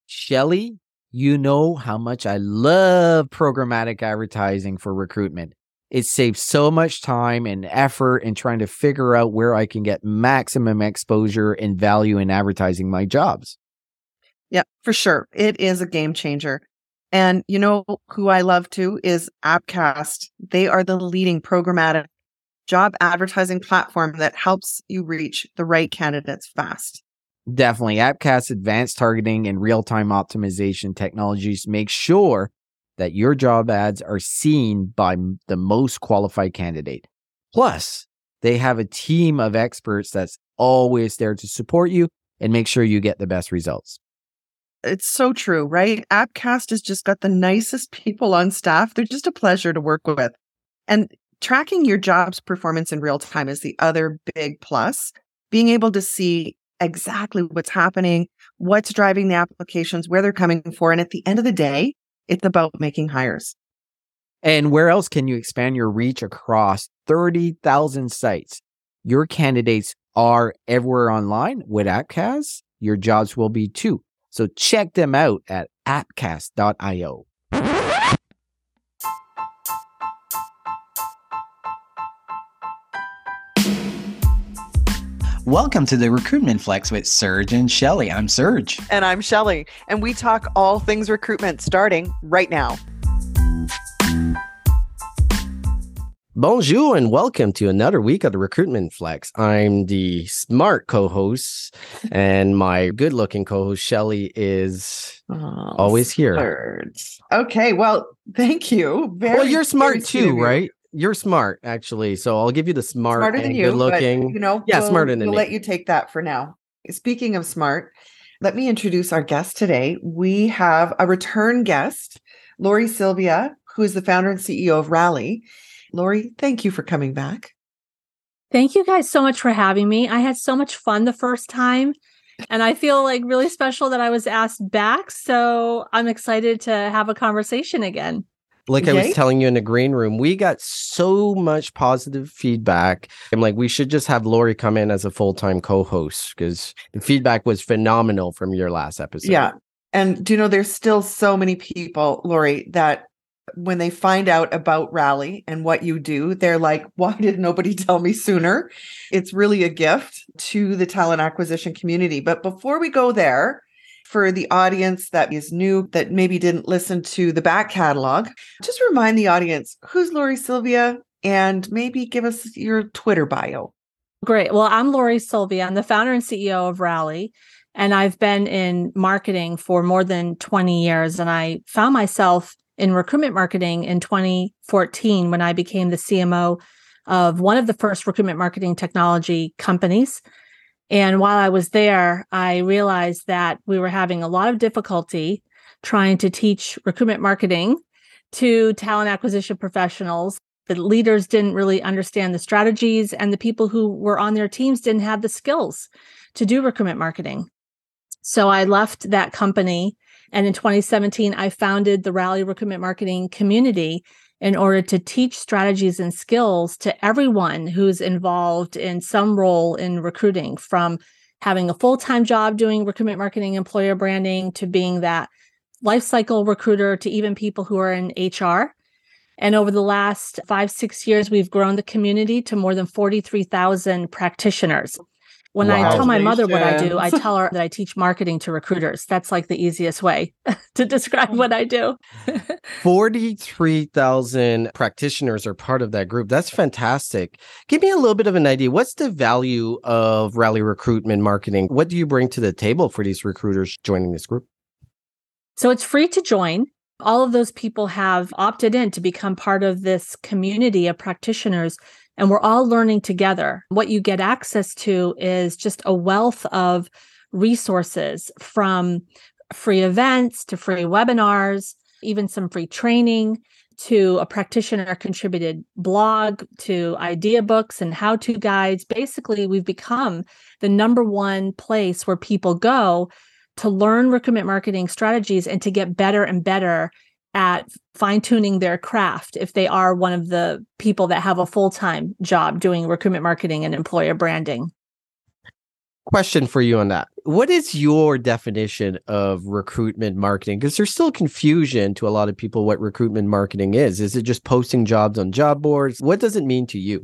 Shelly, you know how much I love programmatic advertising for recruitment. It saves so much time and effort in trying to figure out where I can get maximum exposure and value in advertising my jobs. Yeah, for sure. It is a game changer. And you know who I love too is Appcast. They are the leading programmatic job advertising platform that helps you reach the right candidates fast. Definitely. Appcast's advanced targeting and real-time optimization technologies make sure that your job ads are seen by the most qualified candidate. Plus, they have a team of experts that's always there to support you and make sure you get the best results. It's so true, right? Appcast has just got the nicest people on staff. They're just a pleasure to work with. And tracking your job's performance in real time is the other big plus. Being able to see exactly what's happening, what's driving the applications, where they're coming for. And at the end of the day, it's about making hires. And where else can you expand your reach across 30,000 sites? Your candidates are everywhere online. With Appcast, your jobs will be too. So check them out at appcast.io. Welcome to the Recruitment Flex with Serge and Shelly. I'm Serge. And I'm Shelly. And we talk all things recruitment starting right now. Bonjour and welcome to another week of the Recruitment Flex. I'm the smart co-host and my good-looking co-host Shelly is always here. Okay, well, thank you. Well, you're smart too, right? You're smart, actually. So I'll give you the smarter than you, good-looking. But, smarter than me. We'll let you take that for now. Speaking of smart, let me introduce our guest today. We have a return guest, Lori Sylvia, who is the founder and CEO of Rally. Lori, thank you for coming back. Thank you guys so much for having me. I had so much fun the first time, and I feel like really special that I was asked back. So I'm excited to have a conversation again. Like I was telling you in the green room, we got so much positive feedback. I'm like, we should just have Lori come in as a full-time co-host because the feedback was phenomenal from your last episode. Yeah. And do you know, there's still so many people, Lori, that when they find out about Rally and what you do, they're like, why did nobody tell me sooner? It's really a gift to the talent acquisition community. But before we go there, for the audience that is new, that maybe didn't listen to the back catalog, just remind the audience, who's Lori Sylvia? And maybe give us your Twitter bio. Great. Well, I'm Lori Sylvia. I'm the founder and CEO of Rally. And I've been in marketing for more than 20 years. And I found myself in recruitment marketing in 2014 when I became the CMO of one of the first recruitment marketing technology companies. And while I was there, I realized that we were having a lot of difficulty trying to teach recruitment marketing to talent acquisition professionals. The leaders didn't really understand the strategies, and the people who were on their teams didn't have the skills to do recruitment marketing. So I left that company. And in 2017, I founded the Rally Recruitment Marketing Community in order to teach strategies and skills to everyone who's involved in some role in recruiting, from having a full-time job doing recruitment marketing, employer branding, to being that life cycle recruiter, to even people who are in HR. And over the last 5-6 years, we've grown the community to more than 43,000 practitioners. When I tell my mother what I do, I tell her that I teach marketing to recruiters. That's like the easiest way to describe what I do. 43,000 practitioners are part of that group. That's fantastic. Give me a little bit of an idea. What's the value of Rally Recruitment Marketing? What do you bring to the table for these recruiters joining this group? So it's free to join. All of those people have opted in to become part of this community of practitioners, and we're all learning together. What you get access to is just a wealth of resources, from free events to free webinars, even some free training, to a practitioner contributed blog, to idea books and how-to guides. Basically, we've become the number one place where people go to learn recruitment marketing strategies and to get better and better at fine-tuning their craft if they are one of the people that have a full-time job doing recruitment marketing and employer branding. Question for you on that. What is your definition of recruitment marketing? Because there's still confusion to a lot of people what recruitment marketing is. Is it just posting jobs on job boards? What does it mean to you?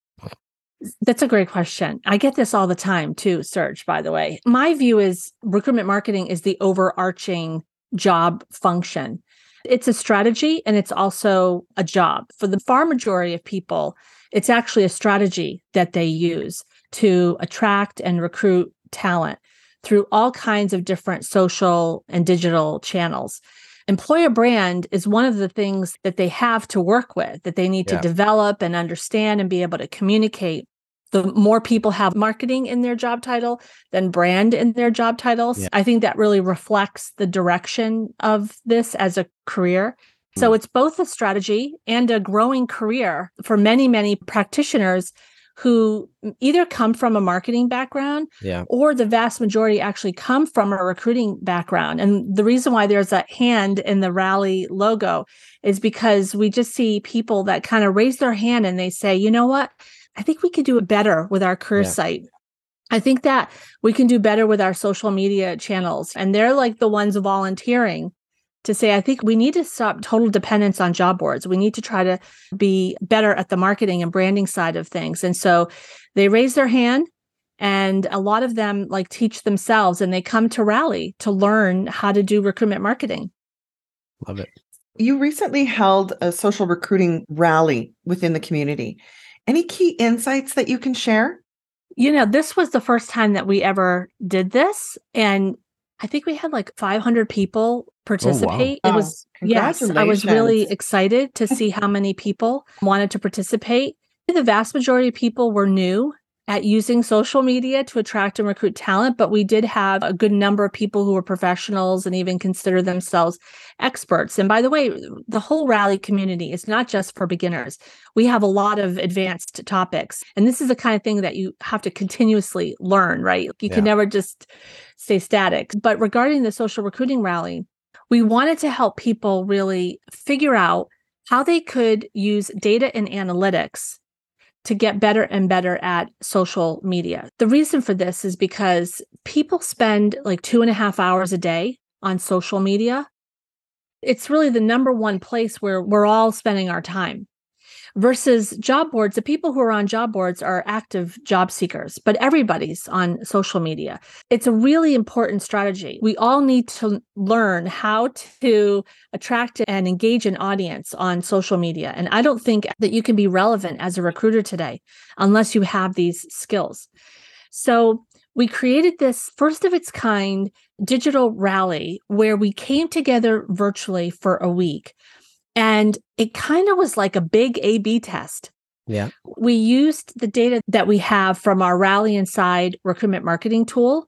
That's a great question. I get this all the time too, Serge, by the way. My view is recruitment marketing is the overarching job function. It's a strategy and it's also a job. For the far majority of people, it's actually a strategy that they use to attract and recruit talent through all kinds of different social and digital channels. Employer brand is one of the things that they have to work with, that they need to develop and understand and be able to communicate. The more people have marketing in their job title than brand in their job titles, I think that really reflects the direction of this as a career. So it's both a strategy and a growing career for many, many practitioners who either come from a marketing background or the vast majority actually come from a recruiting background. And the reason why there's a hand in the Rally logo is because we just see people that kind of raise their hand and they say, you know what, I think we could do it better with our career site. I think that we can do better with our social media channels. And they're like the ones volunteering to say, I think we need to stop total dependence on job boards. We need to try to be better at the marketing and branding side of things. And so they raise their hand, and a lot of them like teach themselves, and they come to Rally to learn how to do recruitment marketing. Love it. You recently held a social recruiting rally within the community. Any key insights that you can share? You know, this was the first time that we ever did this. And I think we had like 500 people participate. Oh, wow. It was, yes, I was really excited to see how many people wanted to participate. The vast majority of people were new at using social media to attract and recruit talent, but we did have a good number of people who were professionals and even consider themselves experts. And by the way, the whole Rally community is not just for beginners. We have a lot of advanced topics. And this is the kind of thing that you have to continuously learn, right? You can never just stay static. But regarding the social recruiting rally, we wanted to help people really figure out how they could use data and analytics to get better and better at social media. The reason for this is because people spend like 2.5 hours a day on social media. It's really the number one place where we're all spending our time. Versus job boards, the people who are on job boards are active job seekers, but everybody's on social media. It's a really important strategy. We all need to learn how to attract and engage an audience on social media. And I don't think that you can be relevant as a recruiter today unless you have these skills. So we created this first of its kind digital rally where we came together virtually for a week. And it kind of was like a big A/B test. Yeah. We used the data that we have from our Rally Inside recruitment marketing tool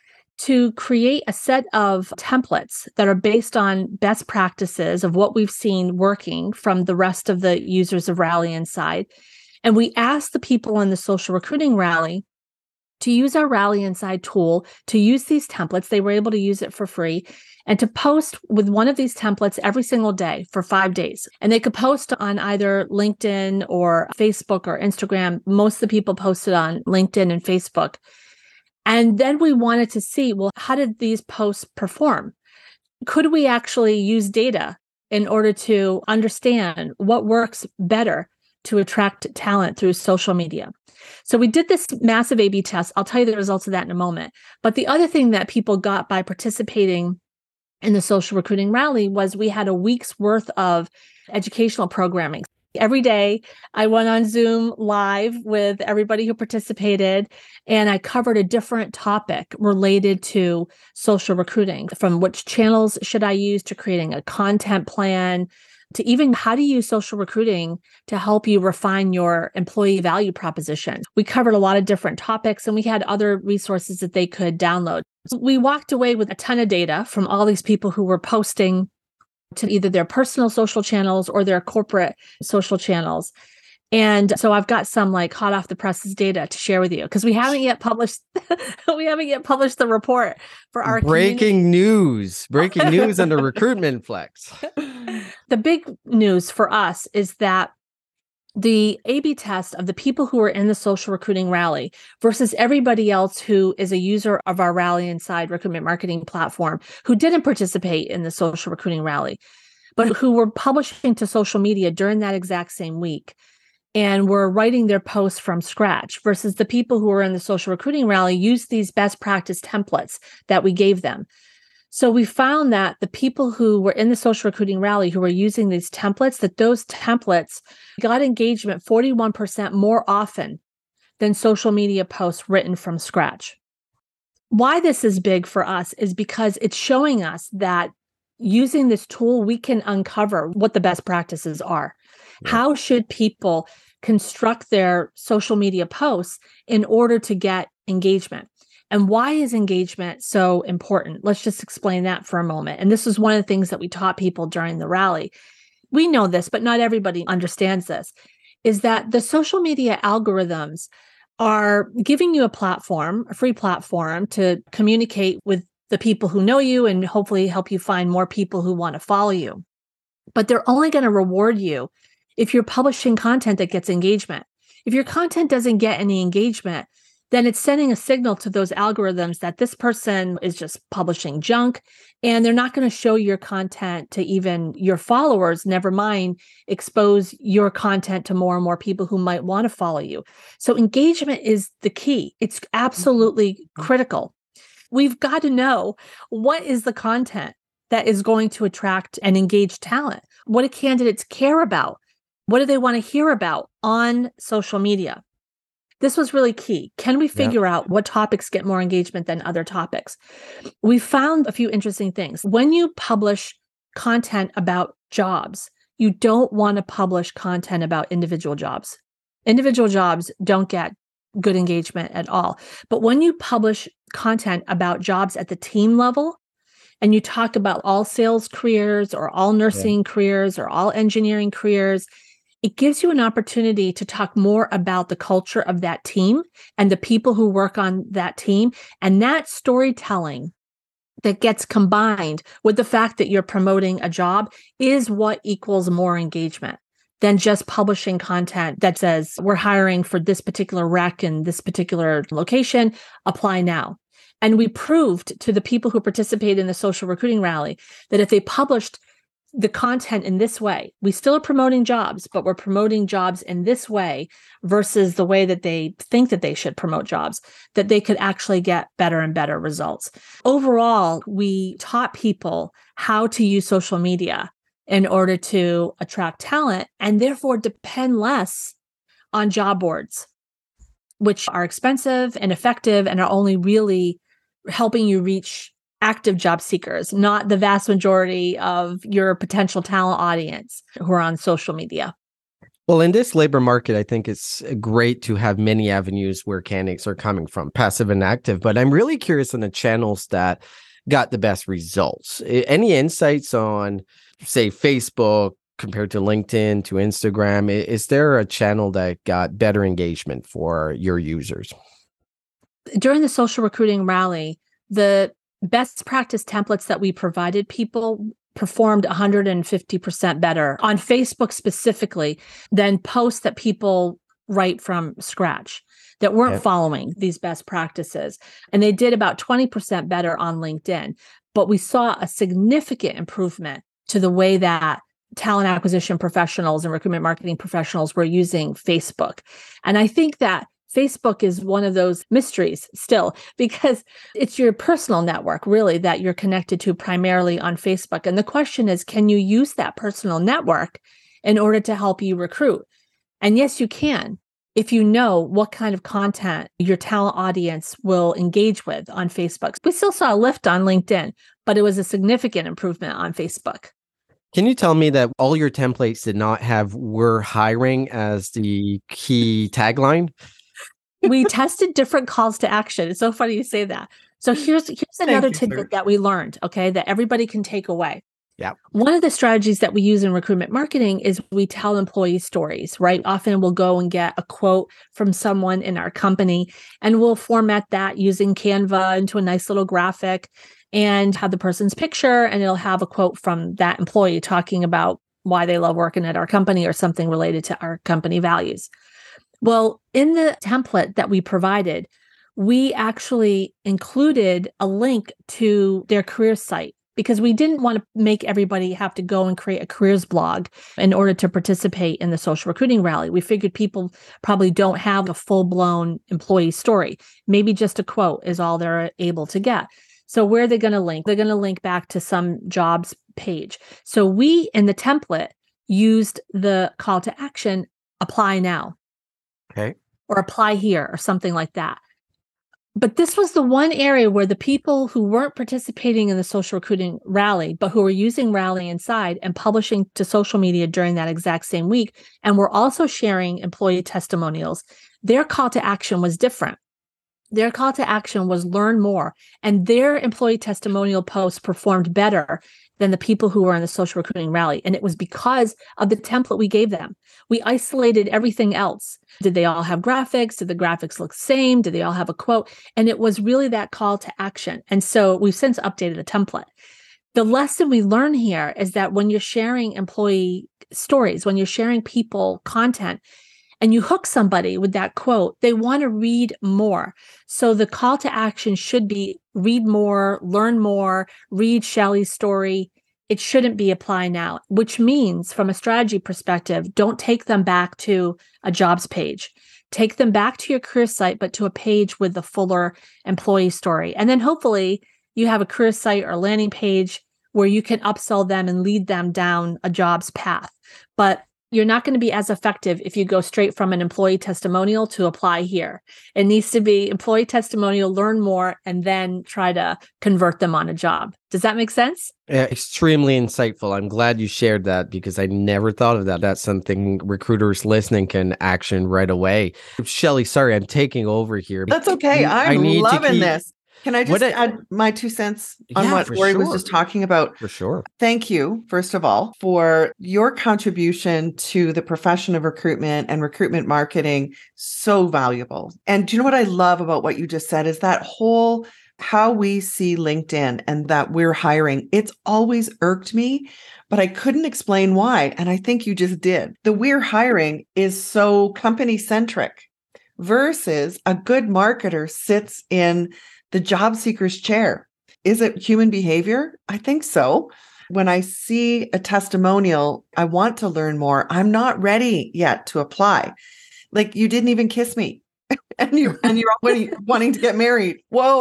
to create a set of templates that are based on best practices of what we've seen working from the rest of the users of Rally Inside. And we asked the people in the social recruiting rally to use our Rally Inside tool, to use these templates. They were able to use it for free and to post with one of these templates every single day for 5 days. And they could post on either LinkedIn or Facebook or Instagram. Most of the people posted on LinkedIn and Facebook. And then we wanted to see, well, how did these posts perform? Could we actually use data in order to understand what works better to attract talent through social media? So we did this massive A/B test. I'll tell you the results of that in a moment. But the other thing that people got by participating in the social recruiting rally was we had a week's worth of educational programming. Every day I went on Zoom live with everybody who participated, and I covered a different topic related to social recruiting, from which channels should I use to creating a content plan, to even how to use social recruiting to help you refine your employee value proposition. We covered a lot of different topics, and we had other resources that they could download. We walked away with a ton of data from all these people who were posting to either their personal social channels or their corporate social channels. And so I've got some like hot off the presses data to share with you because we haven't yet published the report for our breaking news on the Recruitment Flex. The big news for us is that the A/B test of the people who are in the social recruiting rally versus everybody else who is a user of our Rally Inside recruitment marketing platform who didn't participate in the social recruiting rally, but who were publishing to social media during that exact same week and were writing their posts from scratch versus the people who were in the social recruiting rally used these best practice templates that we gave them. So we found that the people who were in the social recruiting rally who were using these templates, that those templates got engagement 41% more often than social media posts written from scratch. Why this is big for us is because it's showing us that using this tool, we can uncover what the best practices are. Yeah. How should people construct their social media posts in order to get engagement? And why is engagement so important? Let's just explain that for a moment. And this is one of the things that we taught people during the rally. We know this, but not everybody understands this, is that the social media algorithms are giving you a platform, a free platform to communicate with the people who know you and hopefully help you find more people who want to follow you. But they're only going to reward you if you're publishing content that gets engagement. If your content doesn't get any engagement, then it's sending a signal to those algorithms that this person is just publishing junk and they're not going to show your content to even your followers, never mind expose your content to more and more people who might want to follow you. So engagement is the key. It's absolutely critical. We've got to know what is the content that is going to attract and engage talent. What do candidates care about? What do they want to hear about on social media? This was really key. Can we figure out what topics get more engagement than other topics? We found a few interesting things. When you publish content about jobs, you don't want to publish content about individual jobs. Individual jobs don't get good engagement at all. But when you publish content about jobs at the team level, and you talk about all sales careers or all nursing careers or all engineering careers, it gives you an opportunity to talk more about the culture of that team and the people who work on that team. And that storytelling that gets combined with the fact that you're promoting a job is what equals more engagement than just publishing content that says, we're hiring for this particular rec in this particular location, apply now. And we proved to the people who participated in the social recruiting rally that if they published the content in this way, we still are promoting jobs, but we're promoting jobs in this way versus the way that they think that they should promote jobs, that they could actually get better and better results. Overall, we taught people how to use social media in order to attract talent and therefore depend less on job boards, which are expensive and effective and are only really helping you reach active job seekers, not the vast majority of your potential talent audience who are on social media. Well, in this labor market, I think it's great to have many avenues where candidates are coming from, passive and active. But I'm really curious on the channels that got the best results. Any insights on, say, Facebook compared to LinkedIn to Instagram? Is there a channel that got better engagement for your users? During the social recruiting rally, the best practice templates that we provided people performed 150% better on Facebook specifically than posts that people write from scratch that weren't following these best practices. And they did about 20% better on LinkedIn. But we saw a significant improvement to the way that talent acquisition professionals and recruitment marketing professionals were using Facebook. And I think that Facebook is one of those mysteries still, because it's your personal network, really, that you're connected to primarily on Facebook. And the question is, can you use that personal network in order to help you recruit? And yes, you can, if you know what kind of content your talent audience will engage with on Facebook. We still saw a lift on LinkedIn, but it was a significant improvement on Facebook. Can you tell me that all your templates did not have "we're hiring" as the key tagline? We tested different calls to action. It's so funny you say that. So here's another tidbit that we learned, okay, that everybody can take away. Yeah. One of the strategies that we use in recruitment marketing is we tell employee stories, right? Often we'll go and get a quote from someone in our company, and we'll format that using Canva into a nice little graphic and have the person's picture, and it'll have a quote from that employee talking about why they love working at our company or something related to our company values. Well, in the template that we provided, we actually included a link to their career site because we didn't want to make everybody have to go and create a careers blog in order to participate in the social recruiting rally. We figured people probably don't have a full-blown employee story. Maybe just a quote is all they're able to get. So where are they going to link? They're going to link back to some jobs page. So we, in the template, used the call to action, apply now. Okay. Or apply here or something like that. But this was the one area where the people who weren't participating in the social recruiting rally, but who were using Rally Inside and publishing to social media during that exact same week, and were also sharing employee testimonials, their call to action was different. Their call to action was learn more, and their employee testimonial posts performed better than the people who were in the social recruiting rally. And it was because of the template we gave them. We isolated everything else. Did they all have graphics? Did the graphics look the same? Did they all have a quote? And it was really that call to action. And so we've since updated the template. The lesson we learn here is that when you're sharing employee stories, when you're sharing people content, and you hook somebody with that quote, they want to read more. So the call to action should be read more, learn more, read Shelley's story. It shouldn't be apply now, which means from a strategy perspective, don't take them back to a jobs page. Take them back to your career site, but to a page with the fuller employee story. And then hopefully you have a career site or landing page where you can upsell them and lead them down a jobs path. But you're not going to be as effective if you go straight from an employee testimonial to apply here. It needs to be employee testimonial, learn more, and then try to convert them on a job. Does that make sense? Yeah, extremely insightful. I'm glad you shared that because I never thought of that. That's something recruiters listening can action right away. Shelley, sorry, I'm taking over here. That's okay. I'm loving this. Can I just add my 2 cents on what Lori was just talking about? For sure. Thank you, first of all, for your contribution to the profession of recruitment and recruitment marketing. So valuable. And do you know what I love about what you just said is that whole how we see LinkedIn and that we're hiring. It's always irked me, but I couldn't explain why. And I think you just did. The we're hiring is so company centric versus a good marketer sits in the job seeker's chair. Is it human behavior? I think so. When I see a testimonial, I want to learn more. I'm not ready yet to apply. Like you didn't even kiss me. and you're already wanting to get married.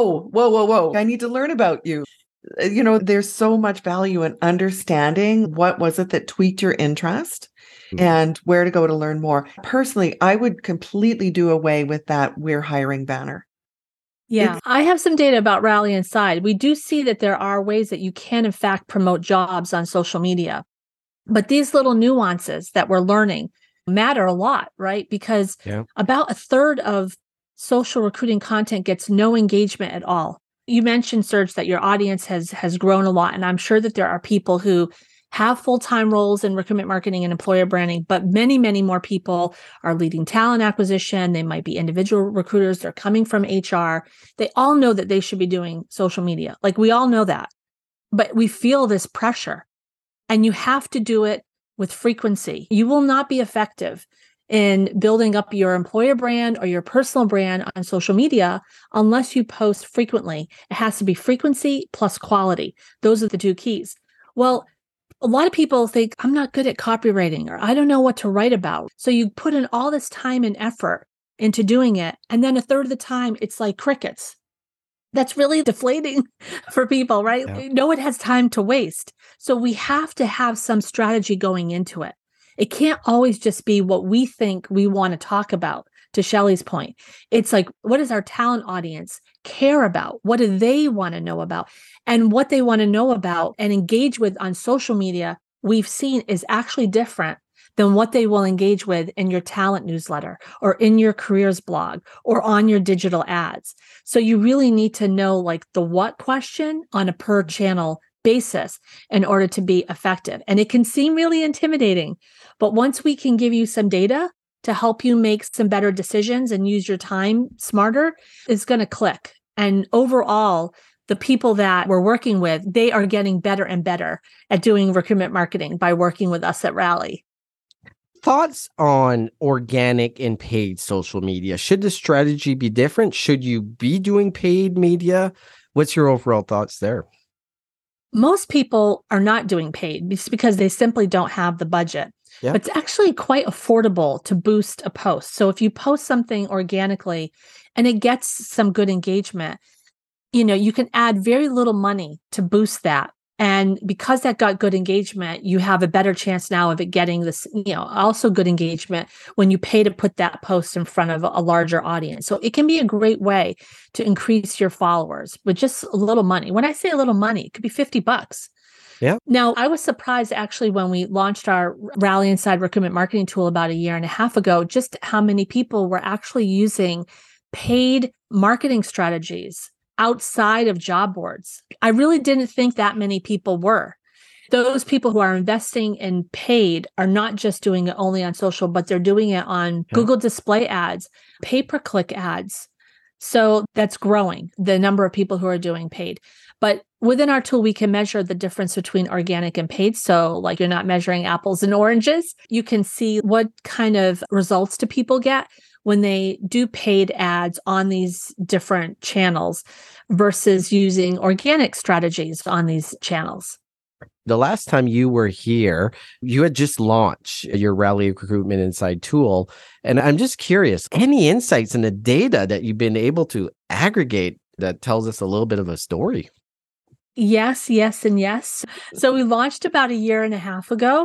Whoa. I need to learn about you. You know, there's so much value in understanding what was it that tweaked your interest and where to go to learn more. Personally, I would completely do away with that we're hiring banner. Yeah, I have some data about Rally Inside. We do see that there are ways that you can, in fact, promote jobs on social media. But these little nuances that we're learning matter a lot, right? Because about a third of social recruiting content gets no engagement at all. You mentioned, Serge, that your audience has grown a lot. And I'm sure that there are people who have full-time roles in recruitment marketing and employer branding, but many, many more people are leading talent acquisition. They might be individual recruiters. They're coming from HR. They all know that they should be doing social media. Like we all know that, but we feel this pressure and you have to do it with frequency. You will not be effective in building up your employer brand or your personal brand on social media unless you post frequently. It has to be frequency plus quality. Those are the two keys. Well, a lot of people think I'm not good at copywriting or I don't know what to write about. So you put in all this time and effort into doing it. And then a third of the time, it's like crickets. That's really deflating for people, right? Yeah. No one has time to waste. So we have to have some strategy going into it. It can't always just be what we think we want to talk about. To Shelley's point, it's like, what does our talent audience care about? What do they want to know about? And what they want to know about and engage with on social media, we've seen is actually different than what they will engage with in your talent newsletter or in your careers blog or on your digital ads. So you really need to know like the what question on a per channel basis in order to be effective. And it can seem really intimidating, but once we can give you some data to help you make some better decisions and use your time smarter, it's going to click. And overall, the people that we're working with, they are getting better and better at doing recruitment marketing by working with us at Rally. Thoughts on organic and paid social media? Should the strategy be different? Should you be doing paid media? What's your overall thoughts there? Most people are not doing paid because they simply don't have the budget. Yeah. But it's actually quite affordable to boost a post. So if you post something organically and it gets some good engagement, you can add very little money to boost that. And because that got good engagement, you have a better chance now of it getting this, also good engagement when you pay to put that post in front of a larger audience. So it can be a great way to increase your followers with just a little money. When I say a little money, it could be $50. Yeah. Now, I was surprised actually when we launched our Rally Inside recruitment marketing tool about a year and a half ago, just how many people were actually using paid marketing strategies outside of job boards. I really didn't think that many people were. Those people who are investing in paid are not just doing it only on social, but they're doing it on Google display ads, pay-per-click ads. So that's growing, the number of people who are doing paid. But within our tool, we can measure the difference between organic and paid. So like you're not measuring apples and oranges. You can see what kind of results do people get when they do paid ads on these different channels versus using organic strategies on these channels. The last time you were here, you had just launched your Rally Recruitment Inside tool. And I'm just curious, any insights in the data that you've been able to aggregate that tells us a little bit of a story? Yes, yes, and yes. So we launched about a year and a half ago.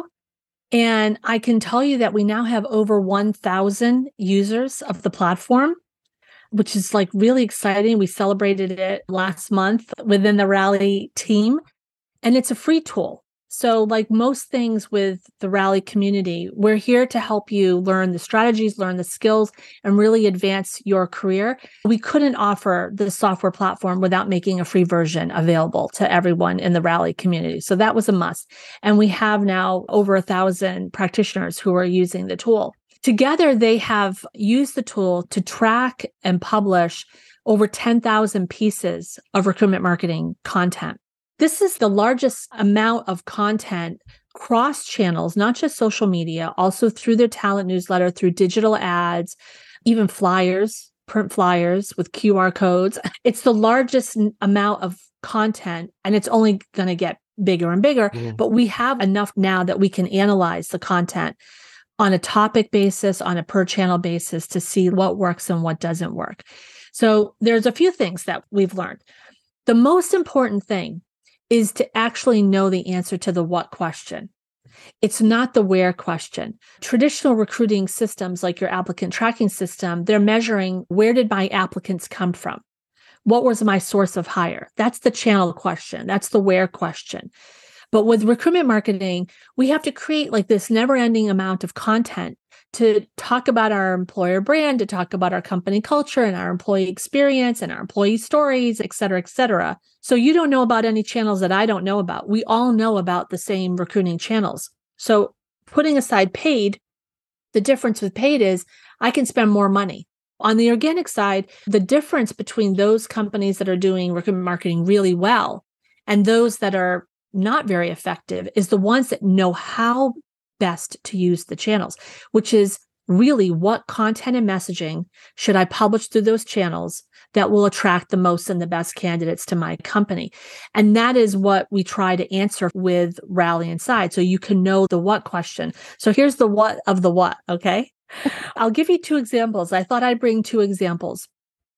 And I can tell you that we now have over 1,000 users of the platform, which is like really exciting. We celebrated it last month within the Rally team, and it's a free tool. So like most things with the Rally community, we're here to help you learn the strategies, learn the skills, and really advance your career. We couldn't offer the software platform without making a free version available to everyone in the Rally community. So that was a must. And we have now over 1,000 practitioners who are using the tool. Together, they have used the tool to track and publish over 10,000 pieces of recruitment marketing content. This is the largest amount of content cross channels, not just social media, also through their talent newsletter, through digital ads, even flyers, print flyers with QR codes. It's the largest amount of content, and it's only going to get bigger and bigger. But we have enough now that we can analyze the content on a topic basis, on a per channel basis to see what works and what doesn't work. So there's a few things that we've learned. The most important thing is to actually know the answer to the what question. It's not the where question. Traditional recruiting systems like your applicant tracking system, they're measuring where did my applicants come from? What was my source of hire? That's the channel question. That's the where question. But with recruitment marketing, we have to create like this never-ending amount of content to talk about our employer brand, to talk about our company culture and our employee experience and our employee stories, et cetera, et cetera. So you don't know about any channels that I don't know about. We all know about the same recruiting channels. So putting aside paid, the difference with paid is I can spend more money. On the organic side, the difference between those companies that are doing recruitment marketing really well and those that are not very effective is the ones that know how best to use the channels, which is really what content and messaging should I publish through those channels that will attract the most and the best candidates to my company. And that is what we try to answer with Rally Inside. So you can know the what question. So here's the what of the what, okay? I'll give you two examples. I thought I'd bring two examples.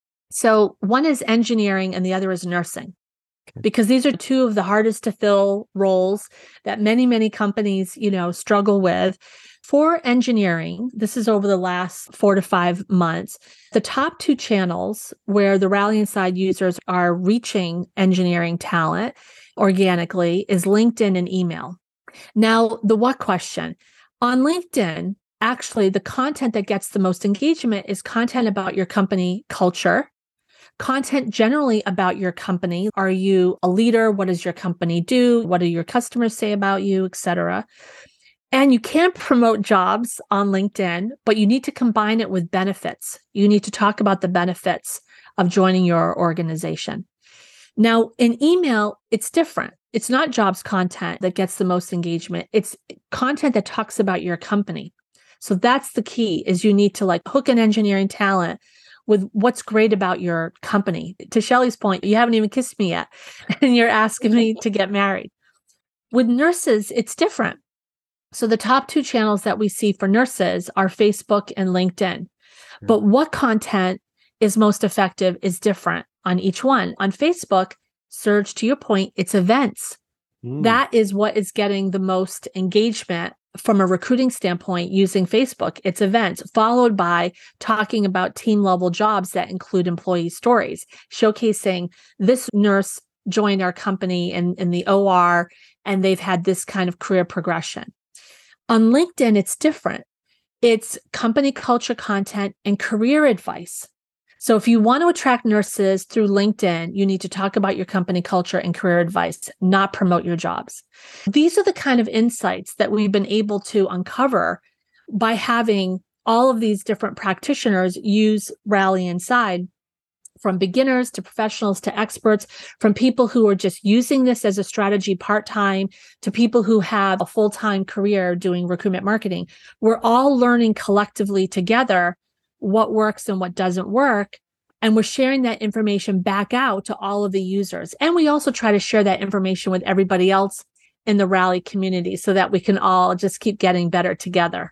So one is engineering and the other is nursing, because these are two of the hardest to fill roles that many, many companies, struggle with. For engineering, this is over the last 4 to 5 months, the top two channels where the Rally Inside users are reaching engineering talent organically is LinkedIn and email. Now, the what question? On LinkedIn, actually, the content that gets the most engagement is content about your company culture, content generally about your company. Are you a leader? What does your company do? What do your customers say about you, et cetera? And you can promote jobs on LinkedIn, but you need to combine it with benefits. You need to talk about the benefits of joining your organization. Now, in email, it's different. It's not jobs content that gets the most engagement. It's content that talks about your company. So that's the key, is you need to like hook an engineering talent with what's great about your company. To Shelley's point, you haven't even kissed me yet, and you're asking me to get married. With nurses, it's different. So the top 2 channels that we see for nurses are Facebook and LinkedIn. But what content is most effective is different on each one. On Facebook, Serge, to your point, it's events. That is what is getting the most engagement from a recruiting standpoint using Facebook. It's events, followed by talking about team level jobs that include employee stories, showcasing this nurse joined our company in the OR, and they've had this kind of career progression. On LinkedIn, it's different. It's company culture content and career advice. So if you want to attract nurses through LinkedIn, you need to talk about your company culture and career advice, not promote your jobs. These are the kind of insights that we've been able to uncover by having all of these different practitioners use Rally Inside, from beginners to professionals to experts, from people who are just using this as a strategy part-time to people who have a full-time career doing recruitment marketing. We're all learning collectively together what works and what doesn't work. And we're sharing that information back out to all of the users. And we also try to share that information with everybody else in the Rally community so that we can all just keep getting better together.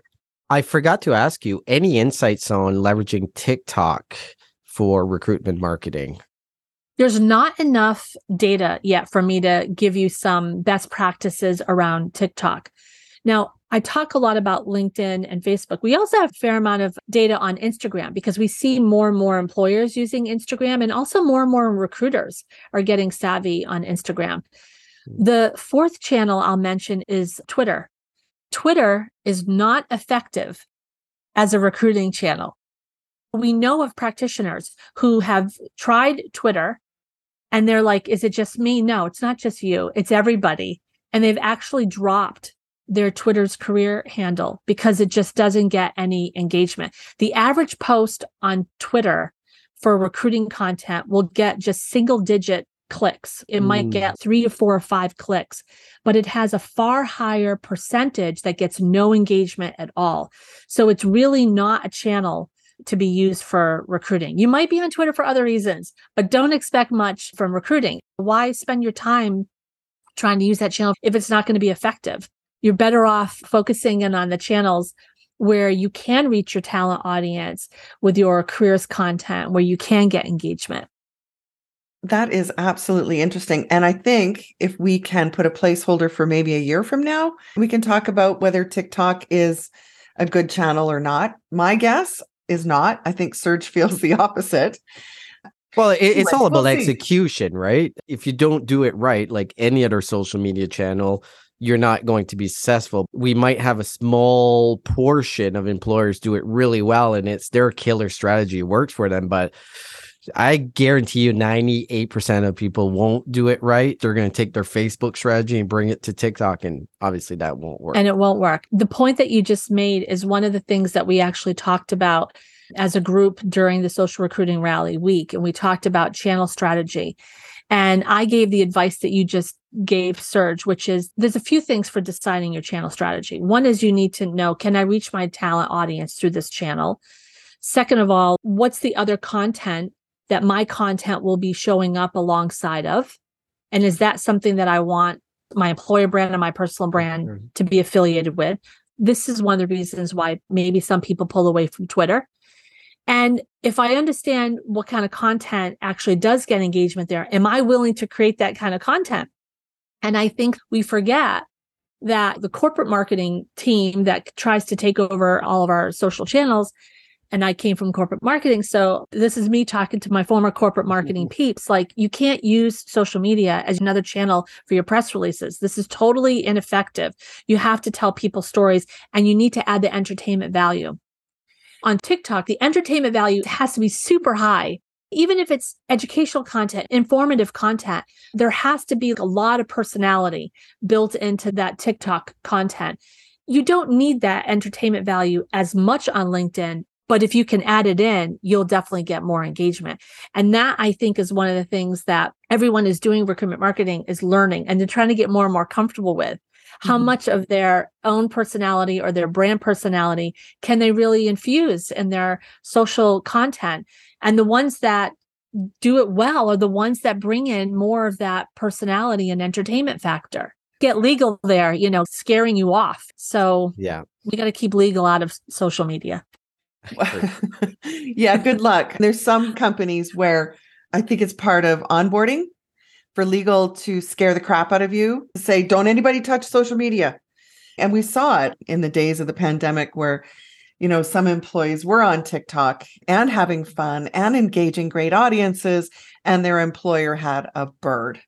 I forgot to ask you, any insights on leveraging TikTok for recruitment marketing? There's not enough data yet for me to give you some best practices around TikTok. Now, I talk a lot about LinkedIn and Facebook. We also have a fair amount of data on Instagram because we see more and more employers using Instagram, and also more recruiters are getting savvy on Instagram. The 4th channel I'll mention is Twitter. Twitter is not effective as a recruiting channel. We know of practitioners who have tried Twitter and they're like, is it just me? No, it's not just you. It's everybody. And they've actually dropped their Twitter's career handle because it just doesn't get any engagement. The average post on Twitter for recruiting content will get just single-digit clicks. It might get 3 to 4 or 5 clicks, but it has a far higher percentage that gets no engagement at all. So it's really not a channel to be used for recruiting. You might be on Twitter for other reasons, but don't expect much from recruiting. Why spend your time trying to use that channel if it's not going to be effective? You're better off focusing in on the channels where you can reach your talent audience with your careers content, where you can get engagement. That is absolutely interesting. And I think if we can put a placeholder for maybe a year from now, we can talk about whether TikTok is a good channel or not. My guess is not. I think Serge feels the opposite. Well, it's all about We'll see. execution, right? If you don't do it right, like any other social media channel, you're not going to be successful. We might have a small portion of employers do it really well and it's their killer strategy. It works for them, but I guarantee you 98% of people won't do it right. They're going to take their Facebook strategy and bring it to TikTok, and obviously that won't work. And it won't work. The point that you just made is one of the things that we actually talked about as a group during the Social Recruiting Rally week. And we talked about channel strategy. And I gave the advice that you just gave, Serge, which is there's a few things for deciding your channel strategy. One is you need to know, can I reach my talent audience through this channel? Second of all, what's the other content that my content will be showing up alongside of? And is that something that I want my employer brand and my personal brand to be affiliated with? This is one of the reasons why maybe some people pull away from Twitter. And if I understand what kind of content actually does get engagement there, am I willing to create that kind of content? And I think we forget that the corporate marketing team that tries to take over all of our social channels, and I came from corporate marketing, so this is me talking to my former corporate marketing peeps, like you can't use social media as another channel for your press releases. This is totally ineffective. You have to tell people stories and you need to add the entertainment value. On TikTok, the entertainment value has to be super high. Even if it's educational content, informative content, there has to be a lot of personality built into that TikTok content. You don't need that entertainment value as much on LinkedIn, But if you can add it in, you'll definitely get more engagement. And that, I think, is one of the things that everyone is doing recruitment marketing is learning, and they're trying to get more and more comfortable with. How much of their own personality or their brand personality can they really infuse in their social content? And the ones that do it well are the ones that bring in more of that personality and entertainment factor. Get legal there, scaring you off. So Yeah, we got to keep legal out of social media. Yeah, good luck. There's some companies where I think it's part of onboarding for legal to scare the crap out of you, to say, don't anybody touch social media. And we saw it in the days of the pandemic where, some employees were on TikTok and having fun and engaging great audiences, and their employer had a bird.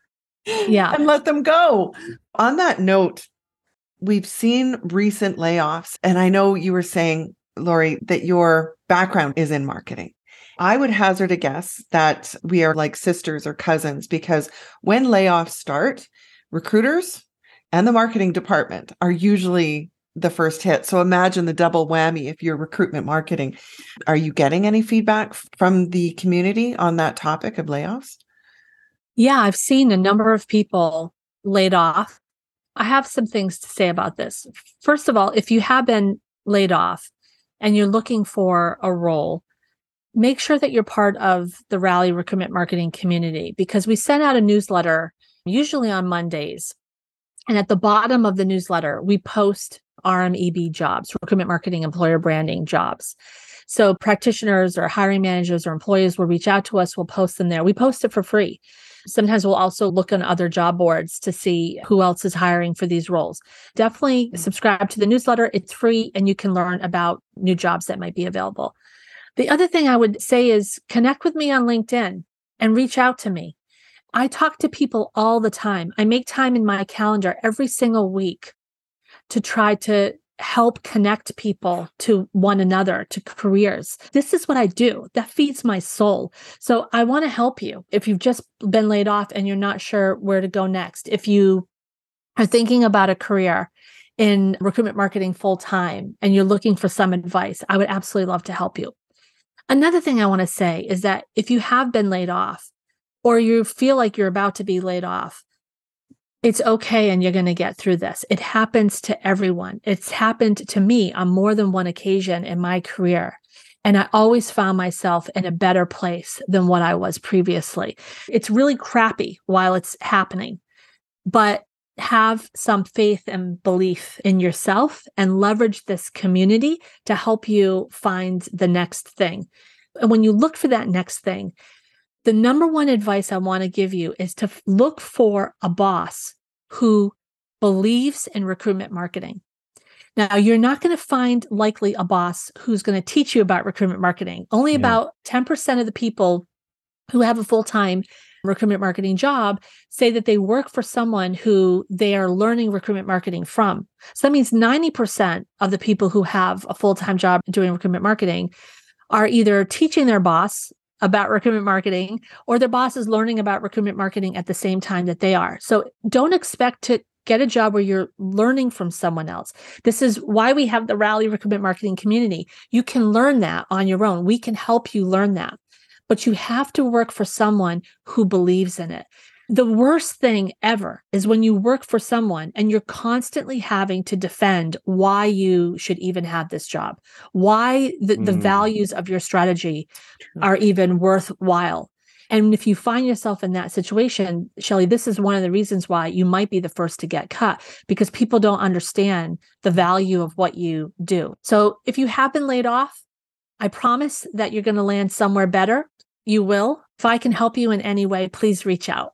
Yeah. And let them go. On that note, we've seen recent layoffs. And I know you were saying, Lori, that your background is in marketing. I would hazard a guess that we are like sisters or cousins, because when layoffs start, recruiters and the marketing department are usually the first hit. So imagine the double whammy if you're recruitment marketing. Are you getting any feedback from the community on that topic of layoffs? Yeah, I've seen a number of people laid off. I have some things to say about this. First of all, if you have been laid off and you're looking for a role, make sure that you're part of the Rally recruitment marketing community, because we send out a newsletter usually on Mondays. And at the bottom of the newsletter, we post RMEB jobs, recruitment marketing, employer branding jobs. So practitioners or hiring managers or employees will reach out to us. We'll post them there. We post it for free. Sometimes we'll also look on other job boards to see who else is hiring for these roles. Definitely subscribe to the newsletter. It's free, and you can learn about new jobs that might be available. The other thing I would say is connect with me on LinkedIn and reach out to me. I talk to people all the time. I make time in my calendar every single week to try to help connect people to one another, to careers. This is what I do. That feeds my soul. So I want to help you. If you've just been laid off and you're not sure where to go next, if you are thinking about a career in recruitment marketing full time and you're looking for some advice, I would absolutely love to help you. Another thing I want to say is that if you have been laid off or you feel like you're about to be laid off, it's okay, and you're going to get through this. It happens to everyone. It's happened to me on more than one occasion in my career. And I always found myself in a better place than what I was previously. It's really crappy while it's happening, but have some faith and belief in yourself and leverage this community to help you find the next thing. And when you look for that next thing, the number one advice I want to give you is to look for a boss who believes in recruitment marketing. Now, you're not going to find likely a boss who's going to teach you about recruitment marketing. Only about 10% of the people who have a full-time recruitment marketing job say that they work for someone who they are learning recruitment marketing from. So that means 90% of the people who have a full-time job doing recruitment marketing are either teaching their boss about recruitment marketing, or their boss is learning about recruitment marketing at the same time that they are. So don't expect to get a job where you're learning from someone else. This is why we have the Rally recruitment marketing community. You can learn that on your own. We can help you learn that, but you have to work for someone who believes in it. The worst thing ever is when you work for someone and you're constantly having to defend why you should even have this job, why the values of your strategy are even worthwhile. And if you find yourself in that situation, Shelley, this is one of the reasons why you might be the first to get cut, because people don't understand the value of what you do. So if you have been laid off, I promise that you're going to land somewhere better. You will. If I can help you in any way, please reach out.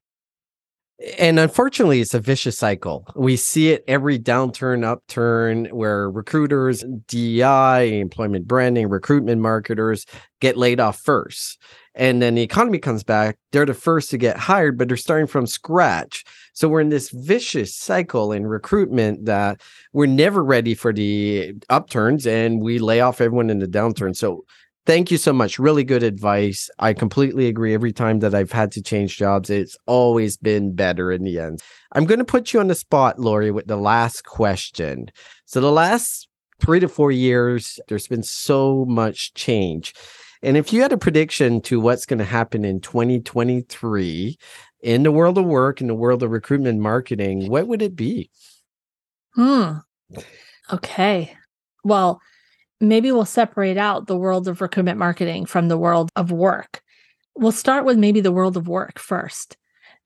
And unfortunately, it's a vicious cycle. We see it every downturn, upturn, where recruiters, DEI, employment branding, recruitment marketers get laid off first. And then the economy comes back. They're the first to get hired, but they're starting from scratch. So we're in this vicious cycle in recruitment that we're never ready for the upturns, and we lay off everyone in the downturn. So thank you so much. Really good advice. I completely agree. Every time that I've had to change jobs, it's always been better in the end. I'm going to put you on the spot, Lori, with the last question. So the last 3 to 4 years, there's been so much change. And if you had a prediction to what's going to happen in 2023 in the world of work, in the world of recruitment marketing, what would it be? Okay. Well, maybe we'll separate out the world of recruitment marketing from the world of work. We'll start with maybe the world of work first.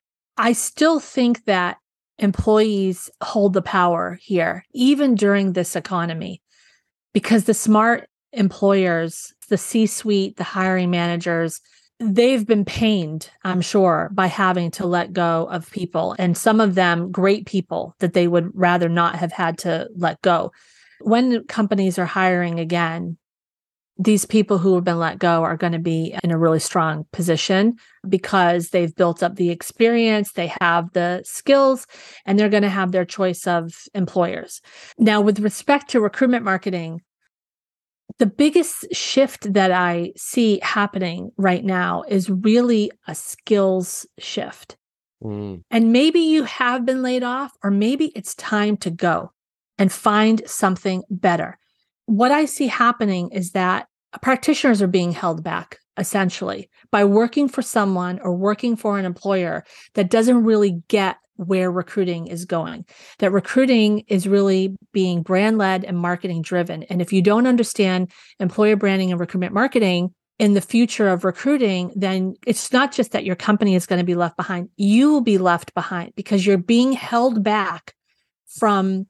I still think that employees hold the power here, even during this economy, because the smart employers, the C-suite, the hiring managers, they've been pained, I'm sure, by having to let go of people, and some of them great people that they would rather not have had to let go. When companies are hiring again, these people who have been let go are going to be in a really strong position because they've built up the experience, they have the skills, and they're going to have their choice of employers. Now, with respect to recruitment marketing, the biggest shift that I see happening right now is really a skills shift. And maybe you have been laid off, or maybe it's time to go and find something better. What I see happening is that practitioners are being held back, essentially, by working for someone or working for an employer that doesn't really get where recruiting is going, that recruiting is really being brand-led and marketing-driven. And if you don't understand employer branding and recruitment marketing in the future of recruiting, then it's not just that your company is going to be left behind. You will be left behind because you're being held back from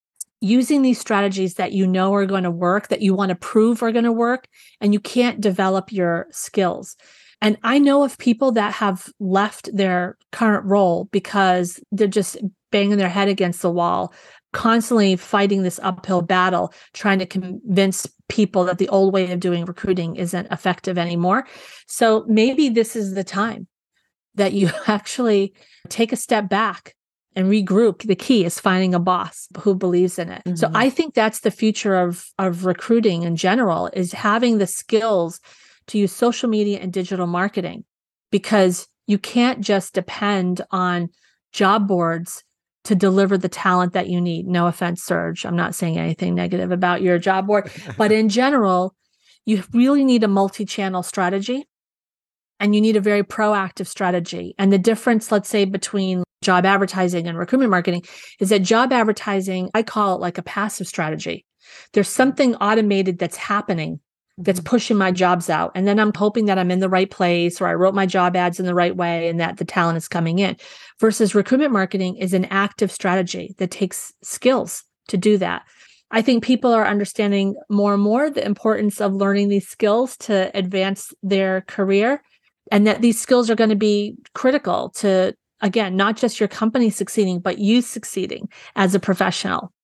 using these strategies that you know are going to work, that you want to prove are going to work, and you can't develop your skills. And I know of people that have left their current role because they're just banging their head against the wall, constantly fighting this uphill battle, trying to convince people that the old way of doing recruiting isn't effective anymore. So maybe this is the time that you actually take a step back and regroup. The key is finding a boss who believes in it. So I think that's the future of recruiting in general, is having the skills to use social media and digital marketing, because you can't just depend on job boards to deliver the talent that you need. No offense, Serge. I'm not saying anything negative about your job board, but in general, you really need a multi-channel strategy, and you need a very proactive strategy. And the difference, let's say, between job advertising and recruitment marketing is that job advertising, I call it like a passive strategy. There's something automated that's happening that's pushing my jobs out. And then I'm hoping that I'm in the right place, or I wrote my job ads in the right way, and that the talent is coming in. Versus recruitment marketing is an active strategy that takes skills to do that. I think people are understanding more and more the importance of learning these skills to advance their career, and that these skills are going to be critical to, again, not just your company succeeding, but you succeeding as a professional.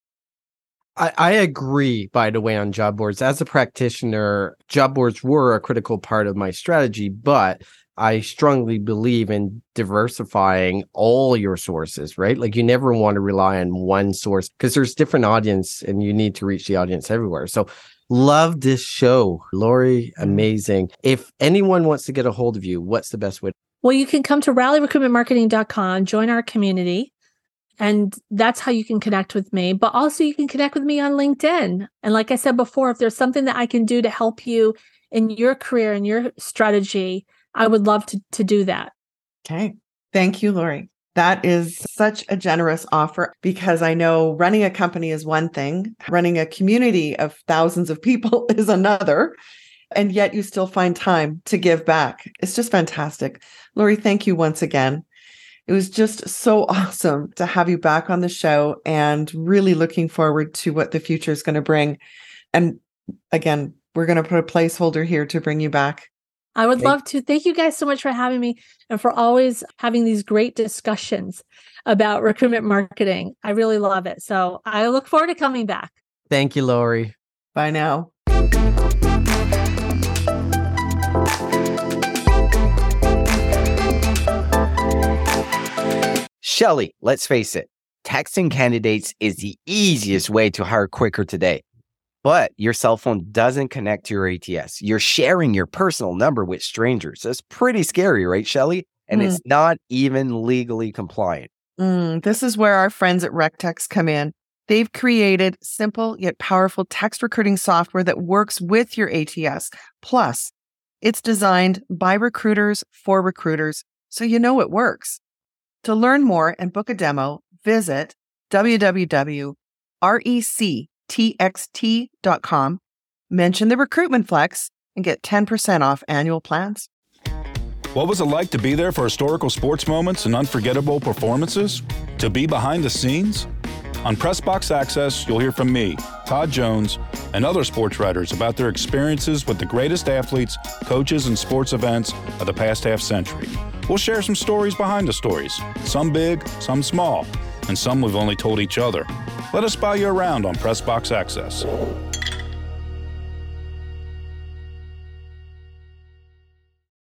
I agree, by the way, on job boards. As a practitioner, job boards were a critical part of my strategy, but I strongly believe in diversifying all your sources, right? Like, you never want to rely on one source because there's different audience and you need to reach the audience everywhere. So love this show. Lori, amazing. If anyone wants to get a hold of you, what's the best way? Well, you can come to rallyrecruitmentmarketing.com, join our community. And that's how you can connect with me. But also you can connect with me on LinkedIn. And like I said before, if there's something that I can do to help you in your career and your strategy, I would love to do that. Okay. Thank you, Lori. That is such a generous offer, because I know running a company is one thing. Running a community of thousands of people is another. And yet you still find time to give back. It's just fantastic. Lori, thank you once again. It was just so awesome to have you back on the show, and really looking forward to what the future is going to bring. And again, we're going to put a placeholder here to bring you back. I would love to. Thank you guys so much for having me, and for always having these great discussions about recruitment marketing. I really love it. So I look forward to coming back. Thank you, Lori. Bye now. Shelley, let's face it, texting candidates is the easiest way to hire quicker today. But your cell phone doesn't connect to your ATS. You're sharing your personal number with strangers. That's pretty scary, right, Shelley? And it's not even legally compliant. This is where our friends at RecText come in. They've created simple yet powerful text recruiting software that works with your ATS. Plus, it's designed by recruiters for recruiters, so you know it works. To learn more and book a demo, visit www.rectxt.com, mention the Recruitment Flex, and get 10% off annual plans. What was it like to be there for historical sports moments and unforgettable performances? To be behind the scenes? On Pressbox Access, you'll hear from me, Todd Jones, and other sports writers about their experiences with the greatest athletes, coaches, and sports events of the past half century. We'll share some stories behind the stories, some big, some small, and some we've only told each other. Let us spy you around on Pressbox Access.